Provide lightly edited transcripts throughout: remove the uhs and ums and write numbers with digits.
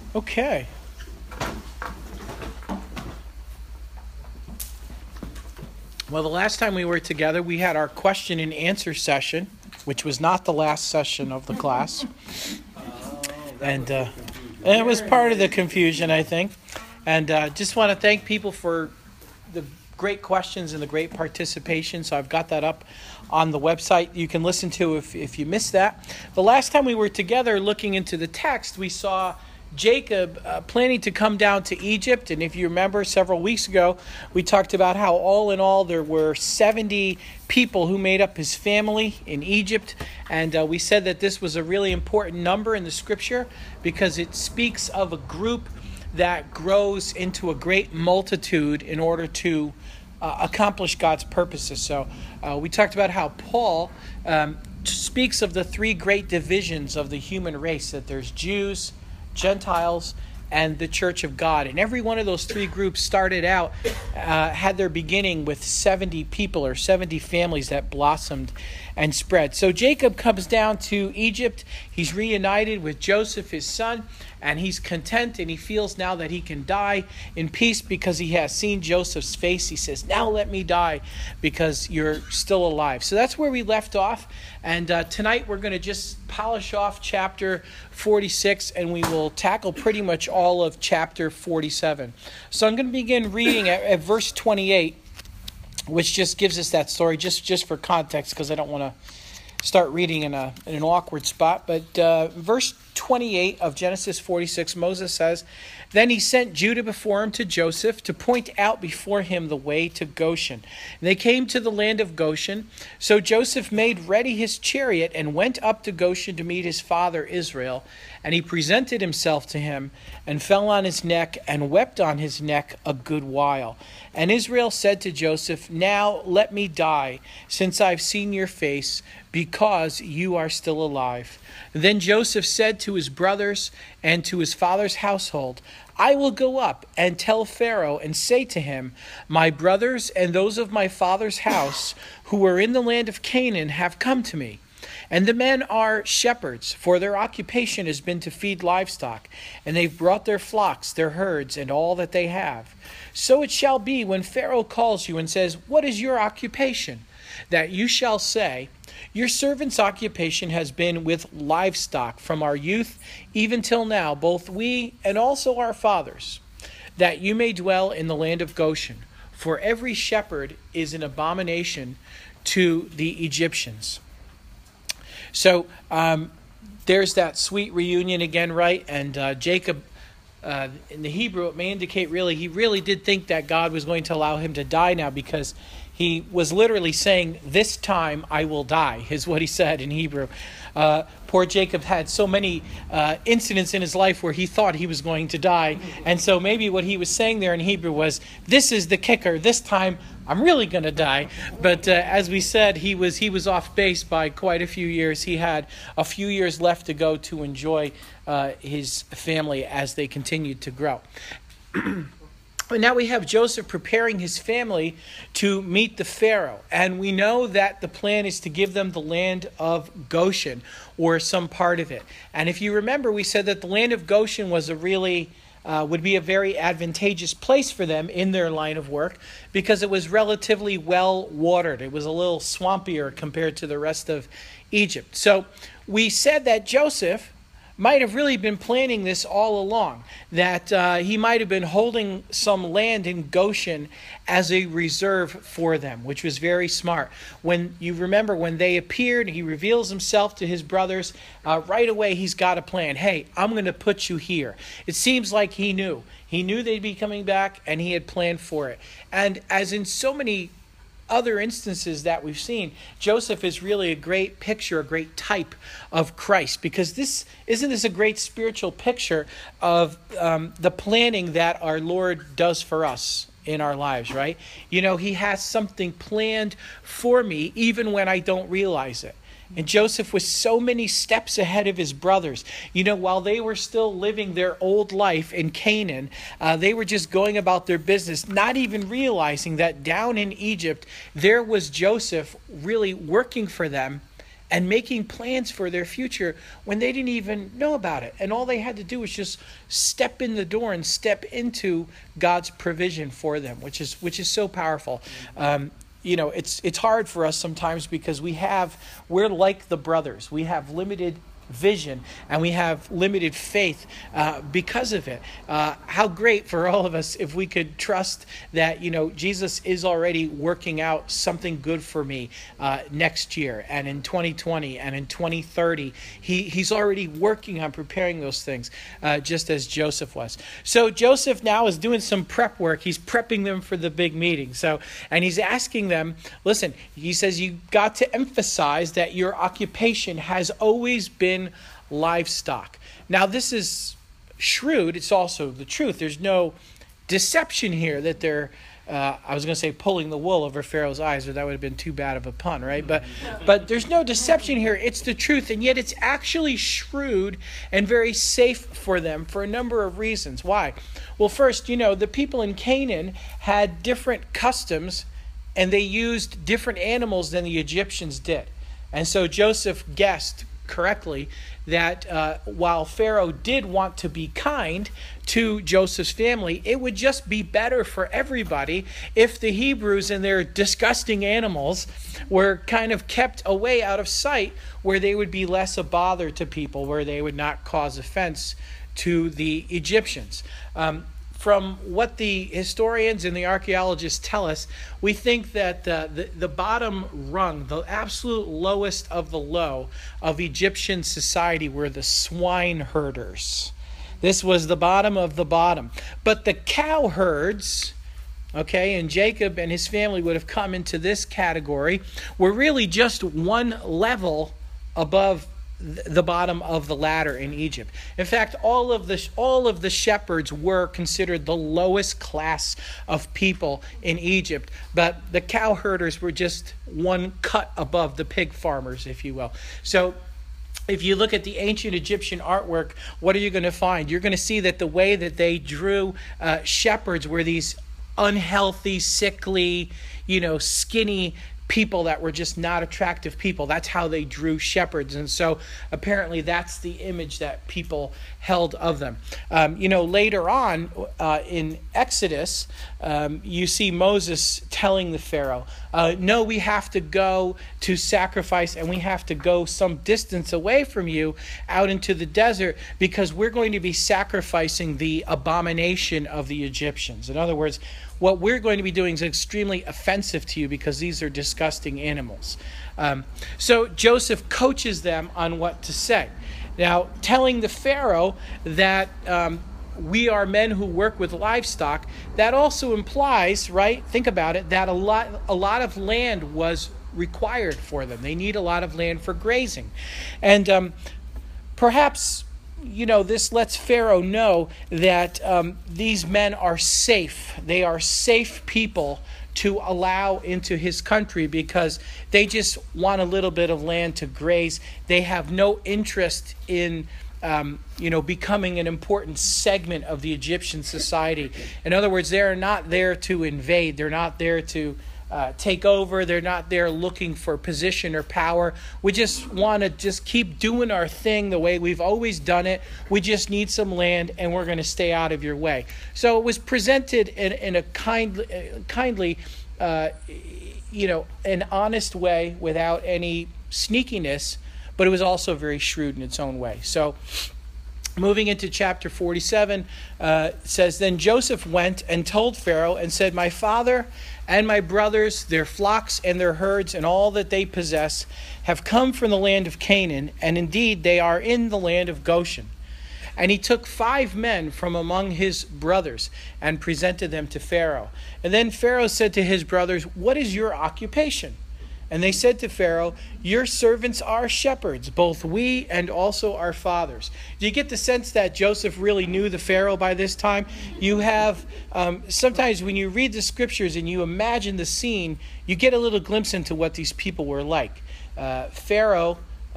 Okay. Well, the last time we were together, we had our question and answer session, which was not the last session of the class. And it was part of the confusion, I think. And just want to thank people for the great questions and the great participation. So I've got that up on the website. You can listen to if you missed that. The last time we were together looking into the text, we saw Jacob planning to come down to Egypt. And if you remember, several weeks ago, we talked about how all in all there were 70 people who made up his family in Egypt. And we said that this was a really important number in the scripture because it speaks of a group that grows into a great multitude in order to accomplish God's purposes. So we talked about how Paul speaks of the three great divisions of the human race, that there's Jews, Gentiles, and the Church of God. And every one of those three groups started out, had their beginning with 70 people or 70 families that blossomed and spread. So Jacob comes down to Egypt. He's reunited with Joseph, his son, and he's content, and he feels now that he can die in peace because he has seen Joseph's face. He says, now let me die because you're still alive. So that's where we left off. And tonight we're going to just polish off chapter 46, and we will tackle pretty much all of chapter 47. So I'm going to begin reading at verse 28, which just gives us that story, just for context, because I don't want to start reading in an awkward spot. But verse 28 of Genesis 46, Moses says, "Then he sent Judah before him to Joseph to point out before him the way to Goshen. And they came to the land of Goshen. So Joseph made ready his chariot and went up to Goshen to meet his father Israel. And he presented himself to him and fell on his neck and wept on his neck a good while. And Israel said to Joseph, now let me die, since I've seen your face, because you are still alive. Then Joseph said to his brothers and to his father's household, I will go up and tell Pharaoh and say to him, my brothers and those of my father's house who are in the land of Canaan have come to me. And the men are shepherds, for their occupation has been to feed livestock, and they've brought their flocks, their herds, and all that they have. So it shall be when Pharaoh calls you and says, what is your occupation? That you shall say, your servant's occupation has been with livestock from our youth even till now, both we and also our fathers, that you may dwell in the land of Goshen. For every shepherd is an abomination to the Egyptians." So there's that sweet reunion again, right? And Jacob, in the Hebrew, it may indicate he really did think that God was going to allow him to die now, because he was literally saying, this time I will die, is what he said in Hebrew. Poor Jacob had so many incidents in his life where he thought he was going to die. And so maybe what he was saying there in Hebrew was, this is the kicker. This time I'm really going to die. But as we said, he was off base by quite a few years. He had a few years left to go to enjoy his family as they continued to grow. And now we have Joseph preparing his family to meet the Pharaoh. And we know that the plan is to give them the land of Goshen, or some part of it. And if you remember, we said that the land of Goshen was would be a very advantageous place for them in their line of work, because it was relatively well watered. It was a little swampier compared to the rest of Egypt. So we said that Joseph might have really been planning this all along, that he might have been holding some land in Goshen as a reserve for them, which was very smart. When you remember, when they appeared, he reveals himself to his brothers. Right away, he's got a plan. Hey, I'm going to put you here. It seems like he knew. He knew they'd be coming back, and he had planned for it. And as in so many other instances that we've seen, Joseph is really a great picture, a great type of Christ, because isn't this a great spiritual picture of the planning that our Lord does for us in our lives, right? You know, he has something planned for me even when I don't realize it. And Joseph was so many steps ahead of his brothers. You know, while they were still living their old life in Canaan, they were just going about their business, not even realizing that down in Egypt, there was Joseph really working for them and making plans for their future when they didn't even know about it. And all they had to do was just step in the door and step into God's provision for them, which is so powerful. It's hard for us sometimes because we're like the brothers. We have limited vision and we have limited faith because of it. How great for all of us if we could trust that Jesus is already working out something good for me next year and in 2020 and in 2030. He's already working on preparing those things, just as Joseph was. So Joseph now is doing some prep work. He's prepping them for the big meeting. And he's asking them, listen, he says, you got to emphasize that your occupation has always been livestock. Now, this is shrewd. It's also the truth. There's no deception here that they're, I was going to say pulling the wool over Pharaoh's eyes, or that would have been too bad of a pun, right? But there's no deception here. It's the truth, and yet it's actually shrewd and very safe for them for a number of reasons. Why? Well, first, the people in Canaan had different customs, and they used different animals than the Egyptians did. And so Joseph guessed correctly that while Pharaoh did want to be kind to Joseph's family, it would just be better for everybody if the Hebrews and their disgusting animals were kind of kept away out of sight, where they would be less a bother to people, where they would not cause offense to the Egyptians. From what the historians and the archaeologists tell us, we think that the bottom rung, the absolute lowest of the low of Egyptian society, were the swine herders. This was the bottom of the bottom. But the cow herds, and Jacob and his family would have come into this category, were really just one level above the bottom of the ladder in Egypt. In fact, all of the shepherds were considered the lowest class of people in Egypt, but the cow herders were just one cut above the pig farmers, if you will. So if you look at the ancient Egyptian artwork, what are you going to find? You're going to see that the way that they drew shepherds were these unhealthy, sickly, skinny people that were just not attractive people. That's how they drew shepherds. And so apparently that's the image that people held of them. Later on in Exodus, you see Moses telling the Pharaoh, no, we have to go to sacrifice and we have to go some distance away from you out into the desert because we're going to be sacrificing the abomination of the Egyptians. In other words, what we're going to be doing is extremely offensive to you because these are disgusting animals. So Joseph coaches them on what to say. Now, telling the Pharaoh that we are men who work with livestock, that also implies, right? Think about it, that a lot of land was required for them. They need a lot of land for grazing. And perhaps this lets Pharaoh know that these men are safe. They are safe people to allow into his country because they just want a little bit of land to graze. They have no interest in becoming an important segment of the Egyptian society. In other words, they're not there to invade. They're not there to take over. They're not there looking for position or power. We just want to just keep doing our thing the way we've always done it. We just need some land and we're going to stay out of your way. So it was presented in a kindly, an honest way without any sneakiness, but it was also very shrewd in its own way. So moving into chapter 47, says, Then Joseph went and told Pharaoh and said, My father and my brothers, their flocks and their herds and all that they possess have come from the land of Canaan, and indeed they are in the land of Goshen. And he took 5 men from among his brothers and presented them to Pharaoh. And then Pharaoh said to his brothers, What is your occupation? And they said to Pharaoh, Your servants are shepherds, both we and also our fathers. Do you get the sense that Joseph really knew the Pharaoh by this time? You have, sometimes when you read the scriptures and you imagine the scene, you get a little glimpse into what these people were like. Pharaoh,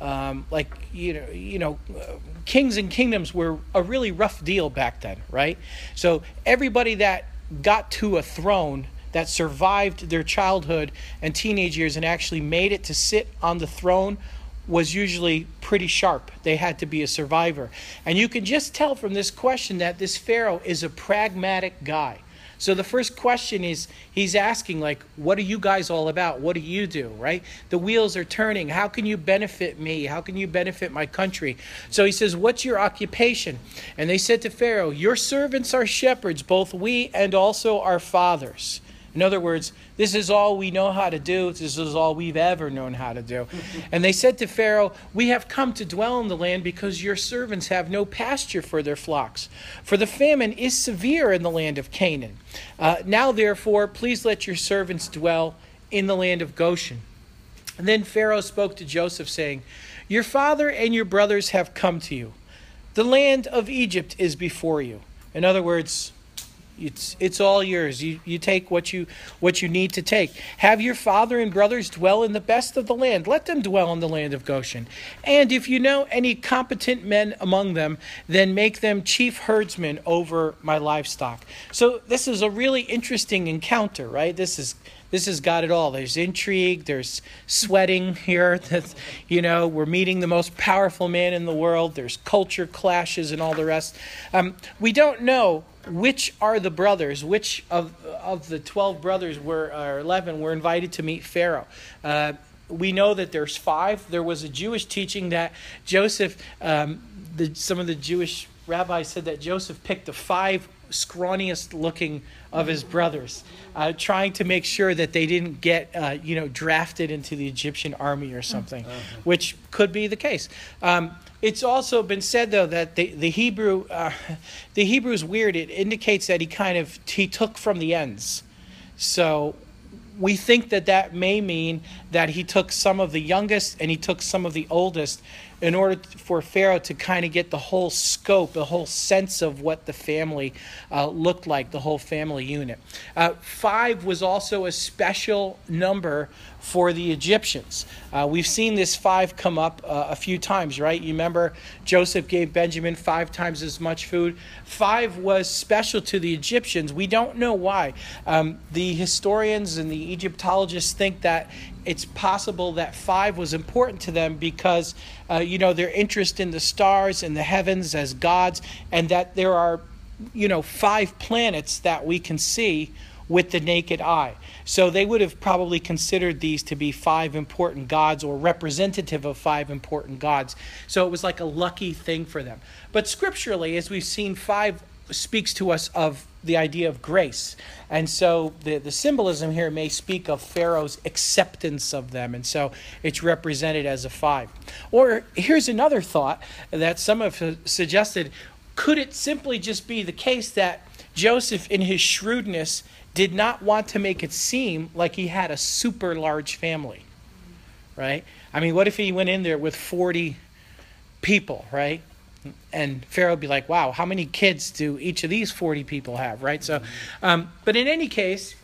kings and kingdoms were a really rough deal back then, right? So everybody that got to a throne, that survived their childhood and teenage years and actually made it to sit on the throne, was usually pretty sharp. They had to be a survivor. And you can just tell from this question that this Pharaoh is a pragmatic guy. So the first question is, he's asking, like, what are you guys all about? What do you do, right? The wheels are turning. How can you benefit me? How can you benefit my country? So he says, what's your occupation? And they said to Pharaoh, your servants are shepherds, both we and also our fathers. In other words, this is all we know how to do. This is all we've ever known how to do. And they said to Pharaoh, we have come to dwell in the land because your servants have no pasture for their flocks. For the famine is severe in the land of Canaan. Now, therefore, please let your servants dwell in the land of Goshen. And then Pharaoh spoke to Joseph, saying, your father and your brothers have come to you. The land of Egypt is before you. In other words, it's all yours. You take what you need to take. Have your father and brothers dwell in the best of the land. Let them dwell in the land of Goshen. And if you know any competent men among them, then make them chief herdsmen over my livestock. So this is a really interesting encounter, right? This has got it all. There's intrigue. There's sweating here. We're meeting the most powerful man in the world. There's culture clashes and all the rest. We don't know which are the brothers, which of the 12 brothers or 11 were invited to meet Pharaoh. We know that there's 5. There was a Jewish teaching that Joseph, some of the Jewish rabbis said that Joseph picked the 5 scrawniest looking of his brothers, trying to make sure that they didn't get drafted into the Egyptian army or something, which could be the case. It's also been said, though, that the Hebrew is weird. It indicates that he took from the ends. So we think that may mean that he took some of the youngest and he took some of the oldest in order for Pharaoh to kind of get the whole scope, the whole sense of what the family looked like, the whole family unit. 5 was also a special number for the Egyptians. We've seen this 5 come up a few times, right? You remember Joseph gave Benjamin 5 times as much food. 5 was special to the Egyptians. We don't know why. The historians and the Egyptologists think that it's possible that 5 was important to them because, their interest in the stars and the heavens as gods, and that there are, 5 planets that we can see with the naked eye. So they would have probably considered these to be 5 important gods or representative of 5 important gods. So it was like a lucky thing for them. But scripturally, as we've seen, 5 speaks to us of the idea of grace. And so the symbolism here may speak of Pharaoh's acceptance of them. And so it's represented as a 5. Or here's another thought that some have suggested. Could it simply just be the case that Joseph, in his shrewdness, did not want to make it seem like he had a super large family, right? I mean, what if he went in there with 40 people, right? And Pharaoh would be like, wow, how many kids do each of these 40 people have, right? So, but in any case,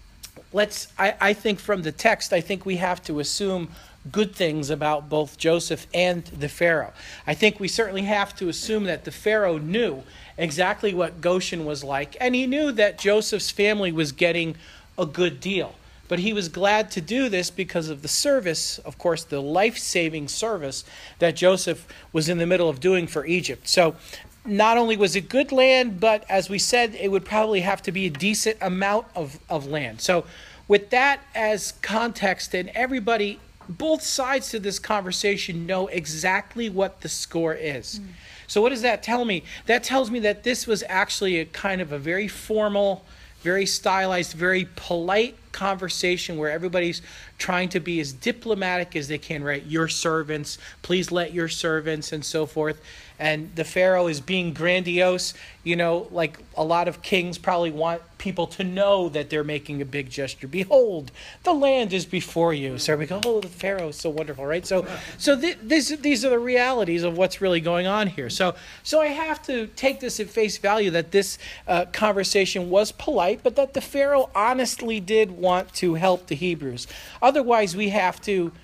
I think from the text, I think we have to assume good things about both Joseph and the Pharaoh. I think we certainly have to assume that the Pharaoh knew exactly what Goshen was like, and he knew that Joseph's family was getting a good deal. But he was glad to do this because of the service, of course, the life-saving service that Joseph was in the middle of doing for Egypt. So not only was it good land, but as we said, it would probably have to be a decent amount of land. So with that as context, and everybody, both sides to this conversation know exactly what the score is. So what does that tell me? That tells me that this was actually a kind of a very formal, very stylized, very polite conversation where everybody's trying to be as diplomatic as they can, right? Your servants, please let your servants, and so forth. And the Pharaoh is being grandiose, like a lot of kings probably want people to know that they're making a big gesture. Behold, the land is before you. So we go, oh, the Pharaoh is so wonderful, right? So these are the realities of what's really going on here. So I have to take this at face value that this conversation was polite, but that the Pharaoh honestly did want to help the Hebrews. Otherwise, we have to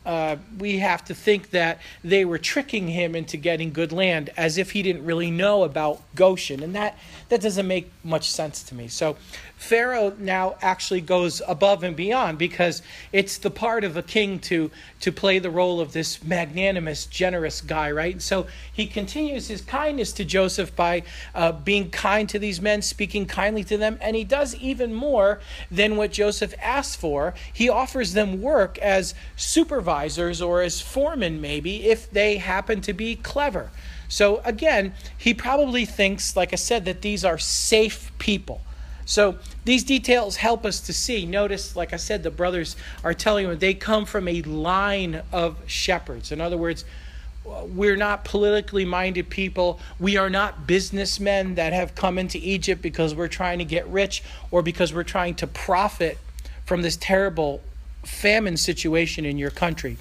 we have to think that they were tricking him into getting good land as if he didn't really know about Goshen. And that doesn't make much sense to me. So Pharaoh now actually goes above and beyond, because it's the part of a king to play the role of this magnanimous, generous guy, right? And so he continues his kindness to Joseph by being kind to these men, speaking kindly to them. And he does even more than what Joseph asked for. He offers them work as supervisors or as foremen, maybe, if they happen to be clever. So again, he probably thinks, like I said, that these are safe people. So these details help us to see. Notice, like I said, the brothers are telling them they come from a line of shepherds. In other words, we're not politically minded people. We are not businessmen that have come into Egypt because we're trying to get rich or because we're trying to profit from this terrible famine situation in your country.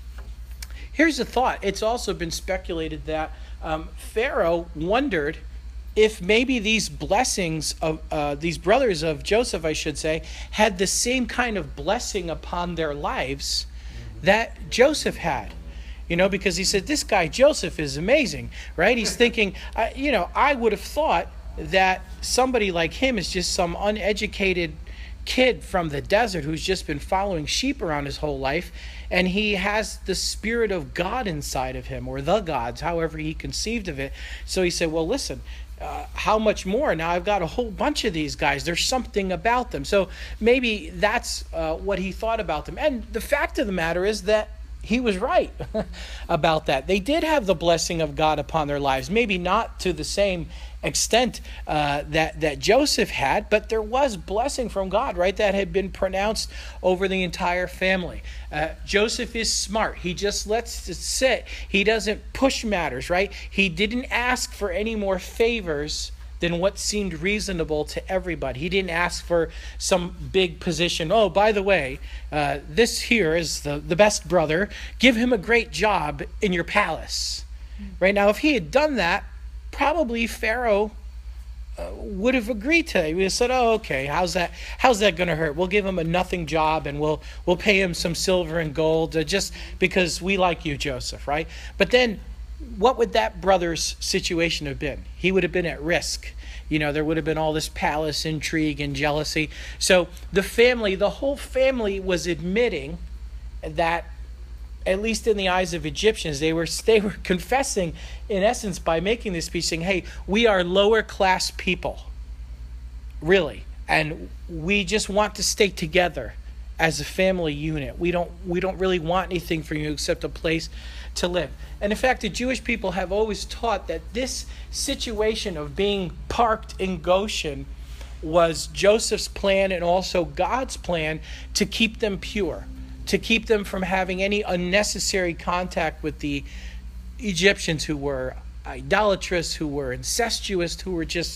Here's a thought. It's also been speculated that Pharaoh wondered if maybe these blessings of these brothers of Joseph, I should say, had the same kind of blessing upon their lives that Joseph had. Because he said, this guy Joseph is amazing, right? He's thinking, I would have thought that somebody like him is just some uneducated kid from the desert who's just been following sheep around his whole life, and he has the Spirit of God inside of him, or the gods, however he conceived of it. So he said, well, listen, how much more? Now I've got a whole bunch of these guys. There's something about them. So maybe that's what he thought about them. And the fact of the matter is that he was right about that. They did have the blessing of God upon their lives. Maybe not to the same extent that Joseph had, but there was blessing from God, right, that had been pronounced over the entire family. Joseph is smart. He just lets it sit. He doesn't push matters, right? He didn't ask for any more favors than what seemed reasonable to everybody. He didn't ask for some big position. Oh, by the way, this here is the best brother. Give him a great job in your palace. Right now, if he had done that, probably Pharaoh would have agreed to it. He would have said, oh, okay, how's that going to hurt? We'll give him a nothing job, and we'll pay him some silver and gold just because we like you, Joseph, right? But then what would that brother's situation have been? He would have been at risk. There would have been all this palace intrigue and jealousy. So the whole family was admitting that, at least in the eyes of Egyptians, they were confessing, in essence, by making this speech, saying, hey, we are lower class people, really, and we just want to stay together as a family unit. We don't really want anything from you except a place to live. And in fact, the Jewish people have always taught that this situation of being parked in Goshen was Joseph's plan and also God's plan to keep them pure, to keep them from having any unnecessary contact with the Egyptians who were idolatrous, who were incestuous, who were just,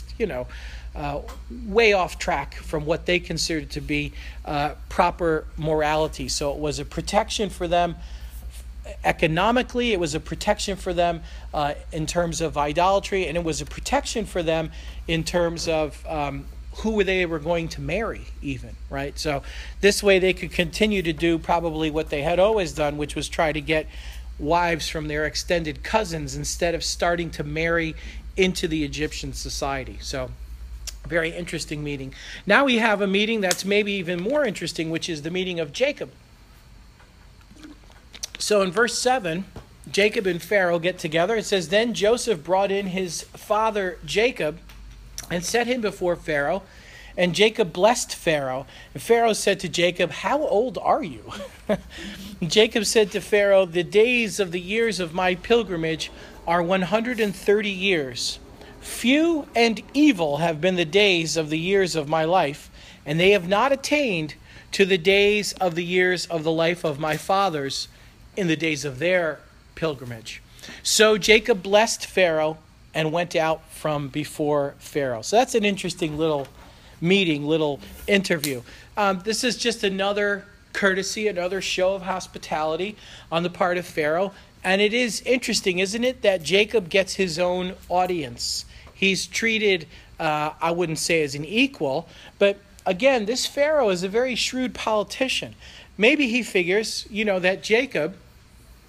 way off track from what they considered to be proper morality. So it was a protection for them economically, it was a protection for them in terms of idolatry, and it was a protection for them in terms of who they were going to marry even, right? So this way they could continue to do probably what they had always done, which was try to get wives from their extended cousins instead of starting to marry into the Egyptian society. So very interesting meeting. Now we have a meeting that's maybe even more interesting, which is the meeting of Jacob. So in verse 7, Jacob and Pharaoh get together. It says, then Joseph brought in his father Jacob and set him before Pharaoh. And Jacob blessed Pharaoh. And Pharaoh said to Jacob, how old are you? Jacob said to Pharaoh, the days of the years of my pilgrimage are 130 years. Few and evil have been the days of the years of my life, and they have not attained to the days of the years of the life of my fathers in the days of their pilgrimage. So Jacob blessed Pharaoh and went out from before Pharaoh. So that's an interesting little meeting, little interview. This is just another courtesy, another show of hospitality on the part of Pharaoh. And it is interesting, isn't it, that Jacob gets his own audience. He's treated, I wouldn't say as an equal, but again, this Pharaoh is a very shrewd politician. Maybe he figures, that Jacob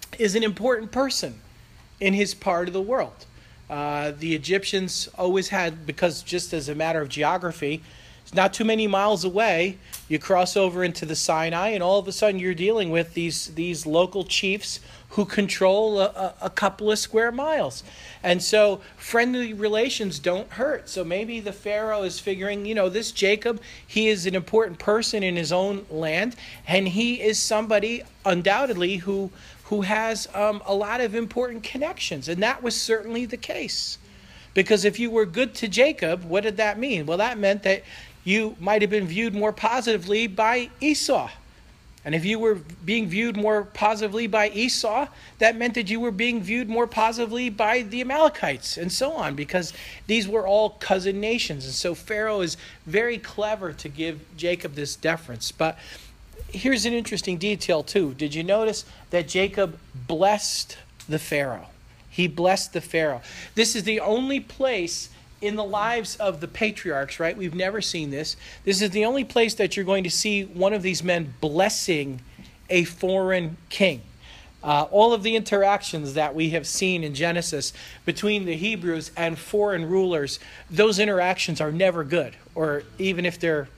is an important person in his part of the world. The Egyptians always had, because just as a matter of geography, it's not too many miles away, you cross over into the Sinai, and all of a sudden you're dealing with these local chiefs who control a couple of square miles. And so friendly relations don't hurt. So maybe the Pharaoh is figuring, this Jacob, he is an important person in his own land, and he is somebody undoubtedly who has a lot of important connections. And that was certainly the case. Because if you were good to Jacob, what did that mean? Well, that meant that you might have been viewed more positively by Esau. And if you were being viewed more positively by Esau, that meant that you were being viewed more positively by the Amalekites and so on, because these were all cousin nations. And so Pharaoh is very clever to give Jacob this deference. But here's an interesting detail too. Did you notice that Jacob blessed the Pharaoh? He blessed the Pharaoh. This is the only place in the lives of the patriarchs, right? We've never seen this. This is the only place that you're going to see one of these men blessing a foreign king. All of the interactions that we have seen in Genesis between the Hebrews and foreign rulers, those interactions are never good. Or even if they're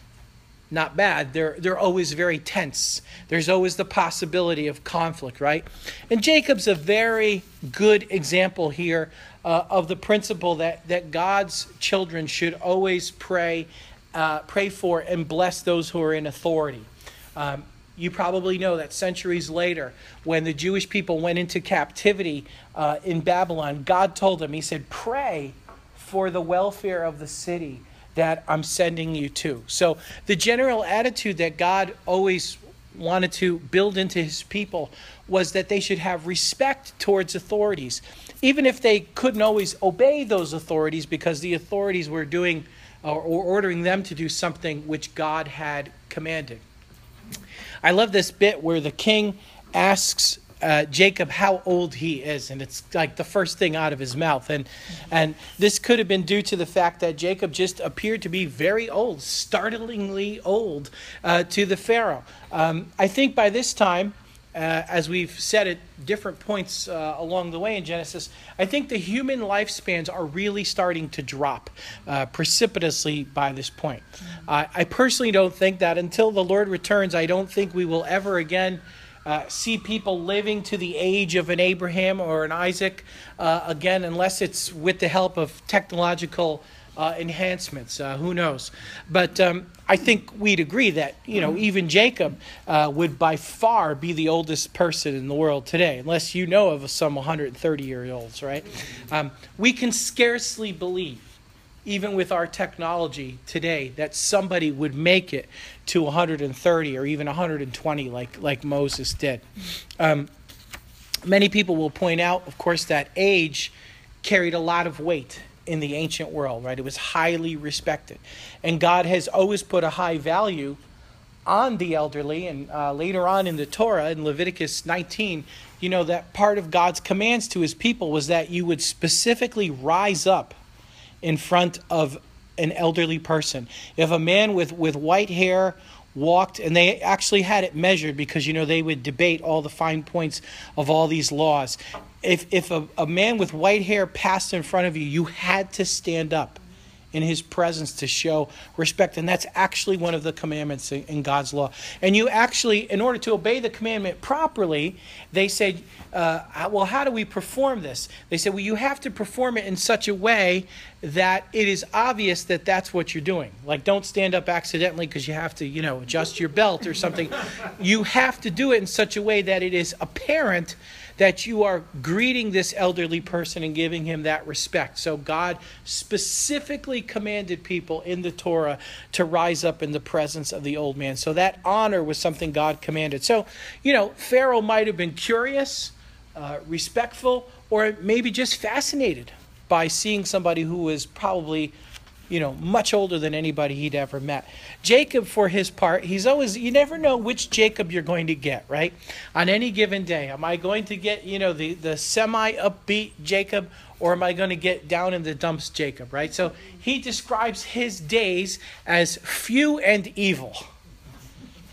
not bad, they're always very tense. There's always the possibility of conflict, right? And Jacob's a very good example here of the principle that God's children should always pray for and bless those who are in authority. You probably know that centuries later, when the Jewish people went into captivity in Babylon, God told them, he said, pray for the welfare of the city that I'm sending you to. So the general attitude that God always wanted to build into his people was that they should have respect towards authorities, even if they couldn't always obey those authorities because the authorities were doing or ordering them to do something which God had commanded. I love this bit where the king asks Jacob how old he is, and it's like the first thing out of his mouth. And this could have been due to the fact that Jacob just appeared to be very old, startlingly old to the Pharaoh. I think by this time, as we've said at different points along the way in Genesis, I think the human lifespans are really starting to drop precipitously by this point. I personally don't think that until the Lord returns, I don't think we will ever again see people living to the age of an Abraham or an Isaac again, unless it's with the help of technological enhancements. Who knows? But I think we'd agree that, even Jacob would by far be the oldest person in the world today, unless you know of some 130-year-olds, right? We can scarcely believe, even with our technology today, that somebody would make it to 130 or even 120 like Moses did. Many people will point out, of course, that age carried a lot of weight in the ancient world, right? It was highly respected. And God has always put a high value on the elderly. And later on in the Torah, in Leviticus 19, that part of God's commands to his people was that you would specifically rise up in front of an elderly person. If a man with white hair walked, and they actually had it measured because, they would debate all the fine points of all these laws. If a man with white hair passed in front of you, you had to stand up in his presence to show respect. And that's actually one of the commandments in God's law. And you actually, in order to obey the commandment properly, they said, well, how do we perform this? They said, well, you have to perform it in such a way that it is obvious that that's what you're doing. Like, don't stand up accidentally because you have to, adjust your belt or something. You have to do it in such a way that it is apparent that you are greeting this elderly person and giving him that respect. So God specifically commanded people in the Torah to rise up in the presence of the old man. So that honor was something God commanded. So, Pharaoh might have been curious, respectful, or maybe just fascinated by seeing somebody who was probably much older than anybody he'd ever met. Jacob, for his part, you never know which Jacob you're going to get, right? On any given day. Am I going to get, the semi-upbeat Jacob, or am I going to get down in the dumps Jacob, right? So he describes his days as few and evil.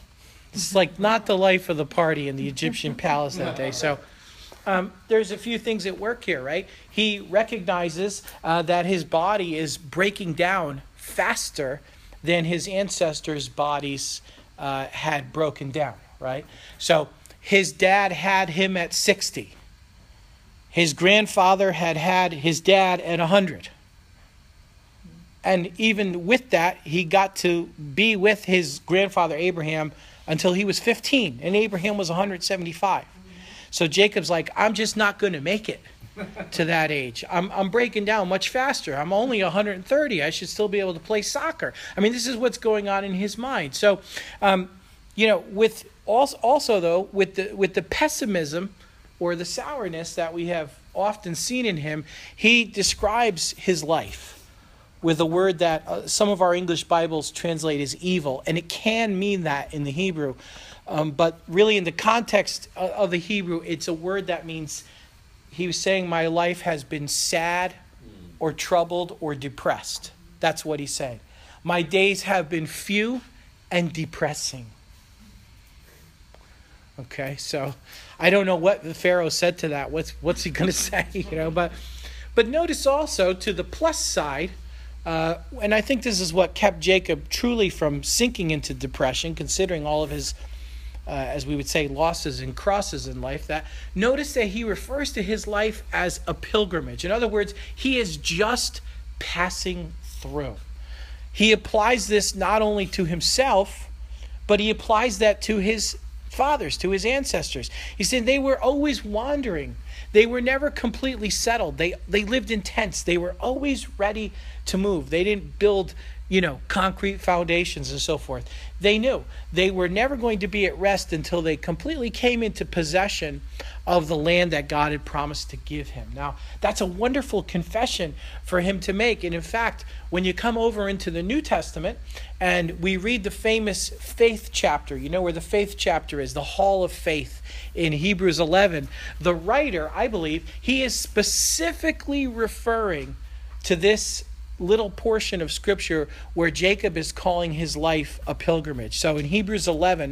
It's like not the life of the party in the Egyptian palace that day. So there's a few things at work here, right? He recognizes that his body is breaking down faster than his ancestors' bodies had broken down, right? So his dad had him at 60. His grandfather had his dad at 100. And even with that, he got to be with his grandfather Abraham until he was 15. And Abraham was 175. So Jacob's like, I'm just not going to make it to that age. I'm breaking down much faster. I'm only 130. I should still be able to play soccer. I mean, this is what's going on in his mind. So, with also though, with the pessimism or the sourness that we have often seen in him, he describes his life with a word that some of our English Bibles translate as evil, and it can mean that in the Hebrew. But really in the context of the Hebrew, it's a word that means, he was saying, my life has been sad or troubled or depressed. That's what he's saying. My days have been few and depressing. Okay, so I don't know what the Pharaoh said to that. What's he going to say? But notice also to the plus side, and I think this is what kept Jacob truly from sinking into depression, considering all of his, as we would say, losses and crosses in life, that notice that he refers to his life as a pilgrimage. In other words, he is just passing through. He applies this not only to himself, but he applies that to his fathers, to his ancestors. He said they were always wandering. They were never completely settled. They lived in tents. They were always ready to move. They didn't build, concrete foundations and so forth. They knew they were never going to be at rest until they completely came into possession of the land that God had promised to give him. Now, that's a wonderful confession for him to make. And in fact, when you come over into the New Testament and we read the famous faith chapter, where the faith chapter is, the Hall of Faith in Hebrews 11, the writer, I believe, he is specifically referring to this little portion of Scripture where Jacob is calling his life a pilgrimage. So in Hebrews 11,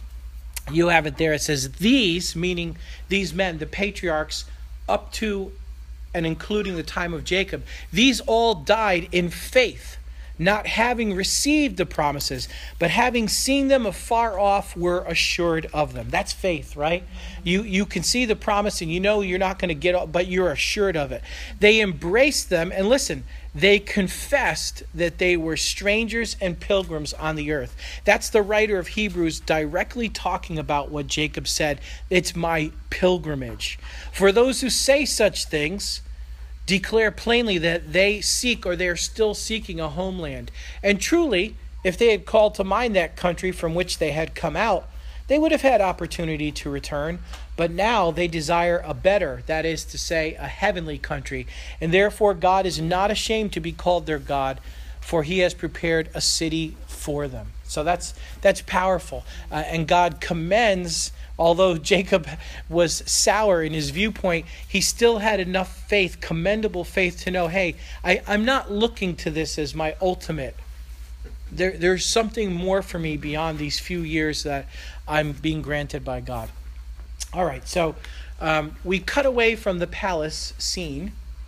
you have it there. It says, these, meaning these men, the patriarchs, up to and including the time of Jacob, these all died in faith, not having received the promises, but having seen them afar off, were assured of them. That's faith, right? You can see the promise and you're not going to get it, but you're assured of it. They embraced them, and listen, they confessed that they were strangers and pilgrims on the earth. That's the writer of Hebrews directly talking about what Jacob said. It's my pilgrimage. For those who say such things declare plainly that they seek, or they're still seeking, a homeland. And truly, if they had called to mind that country from which they had come out, they would have had opportunity to return. But now they desire a better, that is to say, a heavenly country. And therefore God is not ashamed to be called their God, for he has prepared a city for them. So that's powerful. And God commends, although Jacob was sour in his viewpoint, he still had enough faith, commendable faith, to know, hey, I'm not looking to this as my ultimate. There's something more for me beyond these few years that I'm being granted by God. All right, so we cut away from the palace scene,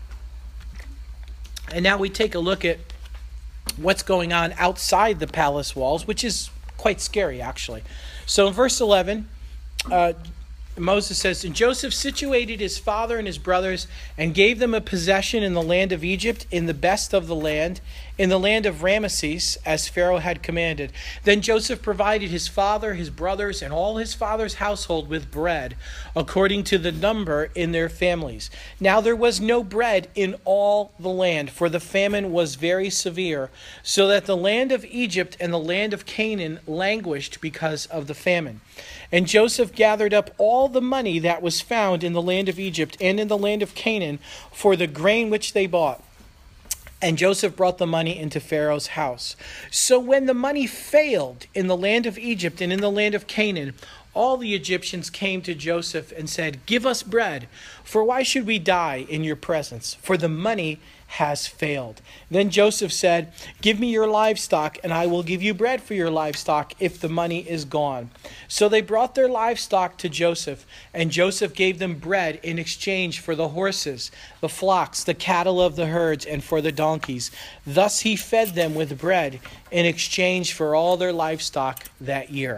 and now we take a look at what's going on outside the palace walls, which is quite scary, actually. So in verse 11, Moses says, and Joseph situated his father and his brothers and gave them a possession in the land of Egypt, in the best of the land, in the land of Ramesses, as Pharaoh had commanded. Then Joseph provided his father, his brothers, and all his father's household with bread, according to the number in their families. Now there was no bread in all the land, for the famine was very severe, so that the land of Egypt and the land of Canaan languished because of the famine. And Joseph gathered up all the money that was found in the land of Egypt and in the land of Canaan for the grain which they bought. And Joseph brought the money into Pharaoh's house. So when the money failed in the land of Egypt and in the land of Canaan, all the Egyptians came to Joseph and said, give us bread, for why should we die in your presence? For the money has failed. Then Joseph said, give me your livestock, and I will give you bread for your livestock if the money is gone. So they brought their livestock to Joseph, and Joseph gave them bread in exchange for the horses, the flocks, the cattle of the herds, and for the donkeys. Thus he fed them with bread in exchange for all their livestock that year.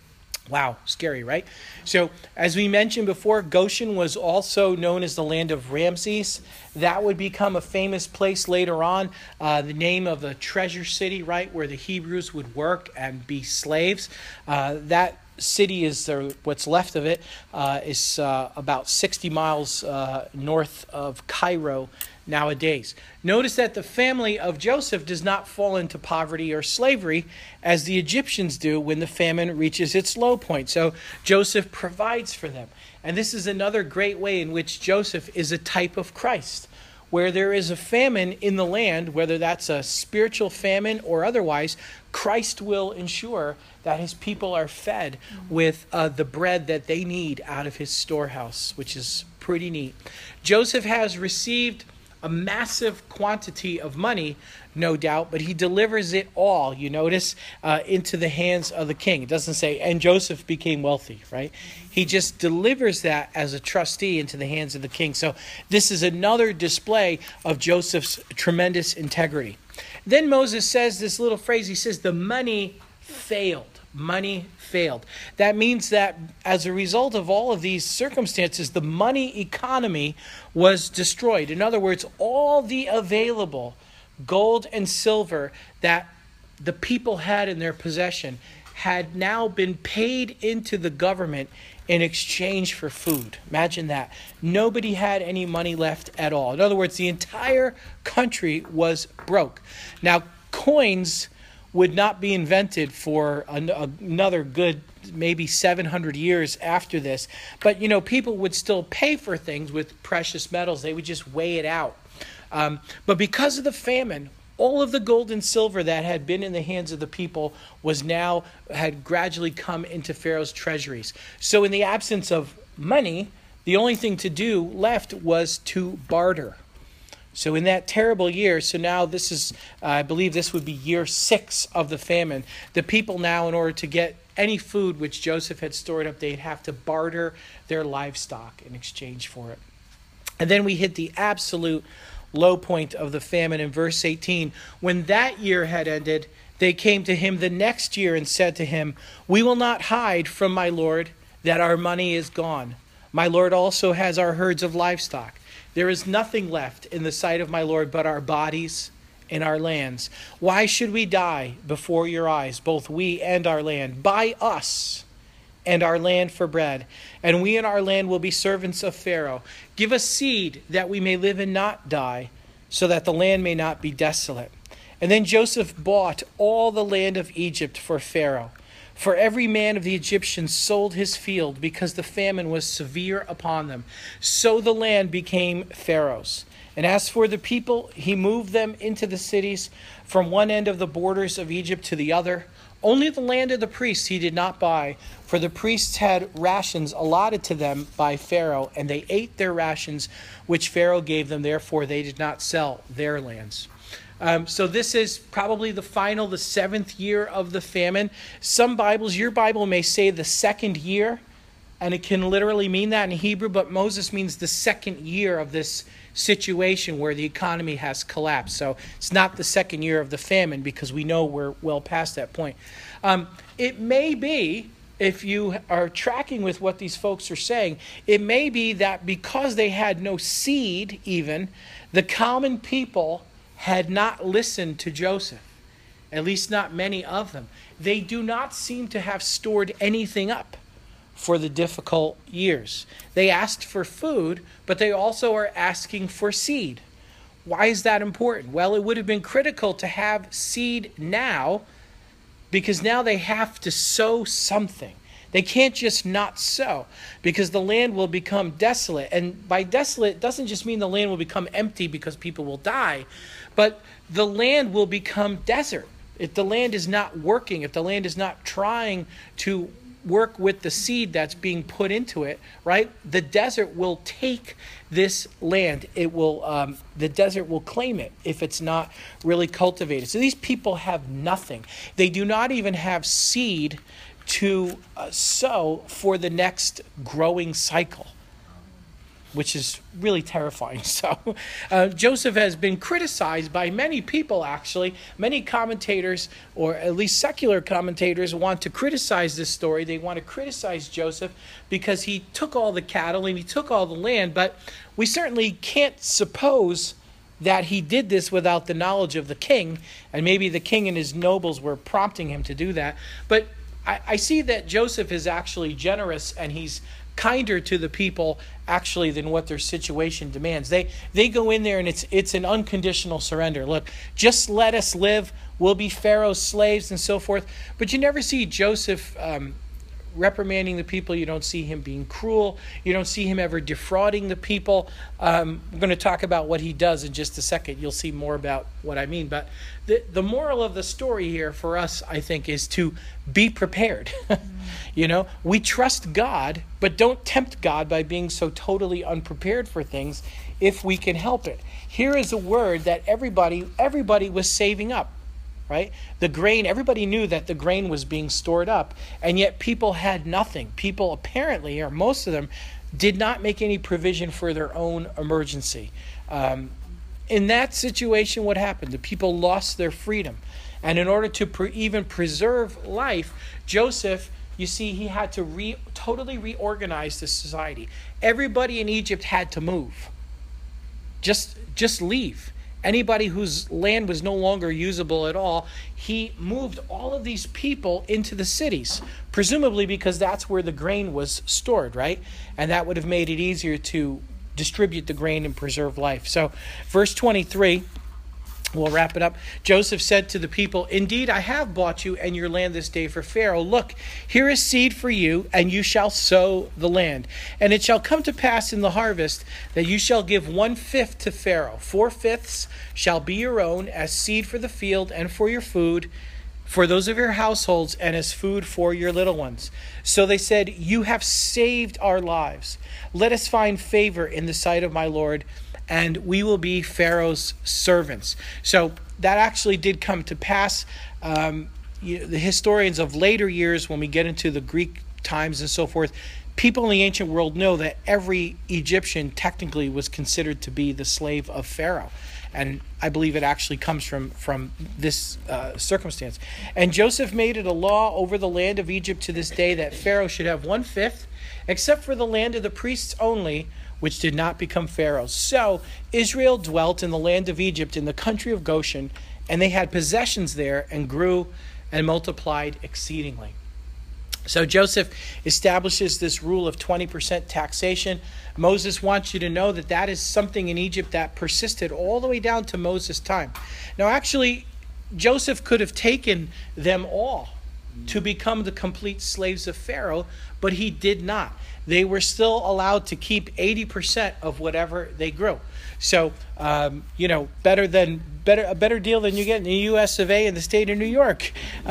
Wow, scary, right? So, as we mentioned before, Goshen was also known as the land of Ramses. That would become a famous place later on, the name of a treasure city, right, where the Hebrews would work and be slaves. That city is, what's left of it, is about 60 miles north of Cairo nowadays. Notice that the family of Joseph does not fall into poverty or slavery as the Egyptians do when the famine reaches its low point. So Joseph provides for them. And this is another great way in which Joseph is a type of Christ. Where there is a famine in the land, whether that's a spiritual famine or otherwise, Christ will ensure that his people are fed with the bread that they need out of his storehouse, which is pretty neat. Joseph has received a massive quantity of money, no doubt, but he delivers it all, you notice, into the hands of the king. It doesn't say, and Joseph became wealthy, right? He just delivers that as a trustee into the hands of the king. So this is another display of Joseph's tremendous integrity. Then Moses says this little phrase, he says, the money failed. Money failed. That means that as a result of all of these circumstances, the money economy was destroyed. In other words, all the available gold and silver that the people had in their possession had now been paid into the government in exchange for food. Imagine that. Nobody had any money left at all. In other words, the entire country was broke. Now, coins would not be invented for another good maybe 700 years after this. But, people would still pay for things with precious metals. They would just weigh it out. But because of the famine, all of the gold and silver that had been in the hands of the people had gradually come into Pharaoh's treasuries. So in the absence of money, the only thing to do left was to barter. So in that terrible year, so now this is, I believe this would be year 6 of the famine. The people now, in order to get any food which Joseph had stored up, they'd have to barter their livestock in exchange for it. And then we hit the absolute low point of the famine in verse 18. When that year had ended, they came to him the next year and said to him, we will not hide from my Lord that our money is gone. My Lord also has our herds of livestock. There is nothing left in the sight of my Lord but our bodies and our lands. Why should we die before your eyes, both we and our land? Buy us and our land for bread, and we and our land will be servants of Pharaoh. Give us seed that we may live and not die, so that the land may not be desolate. And then Joseph bought all the land of Egypt for Pharaoh. For every man of the Egyptians sold his field because the famine was severe upon them. So the land became Pharaoh's. And as for the people, he moved them into the cities from one end of the borders of Egypt to the other. Only the land of the priests he did not buy, for the priests had rations allotted to them by Pharaoh, and they ate their rations which Pharaoh gave them. Therefore, they did not sell their lands. So this is probably the 7th year of the famine. Some Bibles, your Bible may say the 2nd year, and it can literally mean that in Hebrew, but Moses means the 2nd year of this situation where the economy has collapsed. So it's not the 2nd year of the famine, because we know we're well past that point. It may be, if you are tracking with what these folks are saying, it may be that because they had no seed even, the common people had not listened to Joseph, at least not many of them. They do not seem to have stored anything up for the difficult years. They asked for food, but they also are asking for seed. Why is that important? Well, it would have been critical to have seed now, because now they have to sow something. They can't just not sow, because the land will become desolate. And by desolate, it doesn't just mean the land will become empty because people will die, but the land will become desert. If the land is not working, if the land is not trying to work with the seed that's being put into it, right, the desert will take this land. It will, the desert will claim it if it's not really cultivated. So these people have nothing. They do not even have seed to sow for the next growing cycle, which is really terrifying. So Joseph has been criticized by many people, actually. Many commentators, or at least secular commentators, want to criticize this story. They want to criticize Joseph because he took all the cattle and he took all the land, but we certainly can't suppose that he did this without the knowledge of the king, and maybe the king and his nobles were prompting him to do that. But I see that Joseph is actually generous, and he's kinder to the people actually than what their situation demands. They go in there and it's an unconditional surrender. Look, just let us live. We'll be Pharaoh's slaves and so forth. But you never see Joseph reprimanding the people. You don't see him being cruel. You don't see him ever defrauding the people. We're going to talk about what he does in just a second. You'll see more about what I mean. But the moral of the story here for us, I think, is to be prepared. You know, we trust God, but don't tempt God by being so totally unprepared for things if we can help it. Here is a word that everybody was saving up. Right? The grain, everybody knew that the grain was being stored up, and yet people had nothing. People apparently, or most of them, did not make any provision for their own emergency. In that situation, what happened? The people lost their freedom. And in order to even preserve life, Joseph, you see, he had to totally reorganize the society. Everybody in Egypt had to move. Just leave. Anybody whose land was no longer usable at all, he moved all of these people into the cities, presumably because that's where the grain was stored, right? And that would have made it easier to distribute the grain and preserve life. So, verse 23, we'll wrap it up. Joseph said to the people, "Indeed, I have bought you and your land this day for Pharaoh. Look, here is seed for you, and you shall sow the land. And it shall come to pass in the harvest that you shall give 1/5 to Pharaoh. 4/5 shall be your own as seed for the field and for your food, for those of your households, and as food for your little ones." So they said, "You have saved our lives. Let us find favor in the sight of my Lord, and we will be Pharaoh's servants." So that actually did come to pass. The historians of later years, when we get into the Greek times and so forth, people in the ancient world know that every Egyptian technically was considered to be the slave of Pharaoh. And I believe it actually comes from this circumstance. "And Joseph made it a law over the land of Egypt to this day that Pharaoh should have 1/5, except for the land of the priests only, which did not become Pharaoh's. So Israel dwelt in the land of Egypt, in the country of Goshen, and they had possessions there and grew and multiplied exceedingly." So Joseph establishes this rule of 20% taxation. Moses wants you to know that that is something in Egypt that persisted all the way down to Moses' time. Now, actually, Joseph could have taken them all to become the complete slaves of Pharaoh, but he did not. They were still allowed to keep 80% of whatever they grew. So, a better deal than you get in the U.S. of A. in the state of New York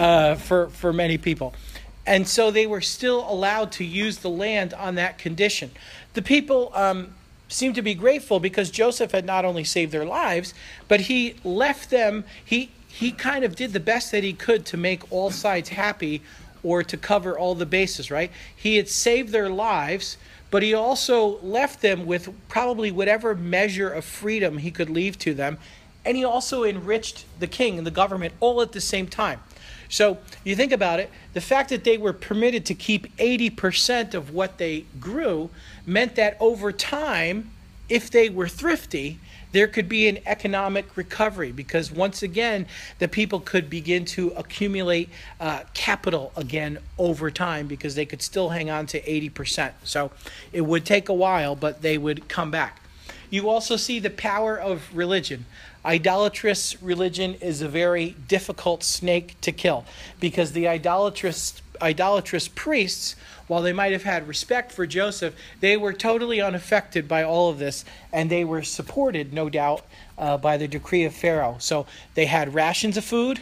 for many people. And so they were still allowed to use the land on that condition. The people seemed to be grateful because Joseph had not only saved their lives, but he left them, he kind of did the best that he could to make all sides happy, or to cover all the bases, right? He had saved their lives, but he also left them with probably whatever measure of freedom he could leave to them. And he also enriched the king and the government all at the same time. So you think about it, the fact that they were permitted to keep 80% of what they grew meant that over time, if they were thrifty, there could be an economic recovery, because once again, the people could begin to accumulate capital again over time, because they could still hang on to 80%. So it would take a while, but they would come back. You also see the power of religion. Idolatrous religion is a very difficult snake to kill, because the idolatrous priests, while they might have had respect for Joseph, they were totally unaffected by all of this, and they were supported, no doubt, by the decree of Pharaoh. So they had rations of food,